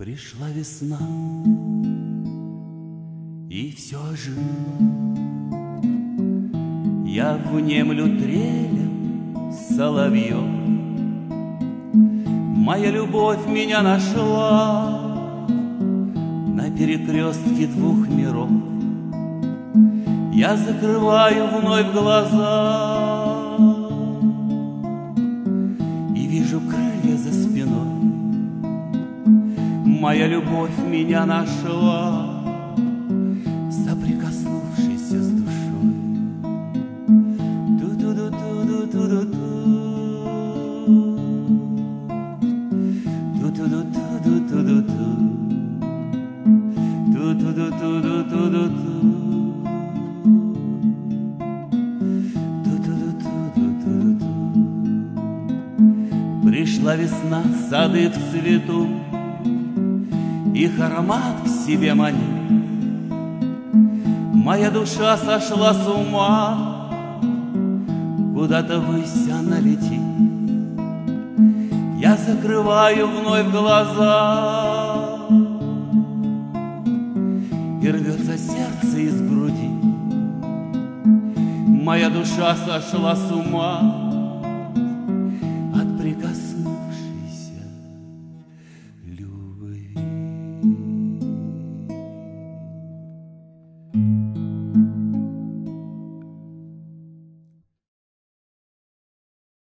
Пришла весна, и все ожило. Я внемлю трелем соловьев. Моя любовь меня нашла на перекрестке двух миров. Я закрываю вновь глаза и вижу крылья за спиной. Моя любовь меня нашла, соприкоснувшись с душой. Ту-ту-ду-ту-ду-ту-ду-ту. Ту-ту-ду-ту-ду-ту-ду-ту. Ту-ту-ду-ту-ду-ту-ду-ту. Ту-ту-ду-ту-ду-ту-ду-ту. Пришла весна, сады в цвету, их аромат к себе манит. Моя душа сошла с ума, куда-то ввысь она летит. Я закрываю вновь глаза, и рвется сердце из груди. Моя душа сошла с ума от прикосновения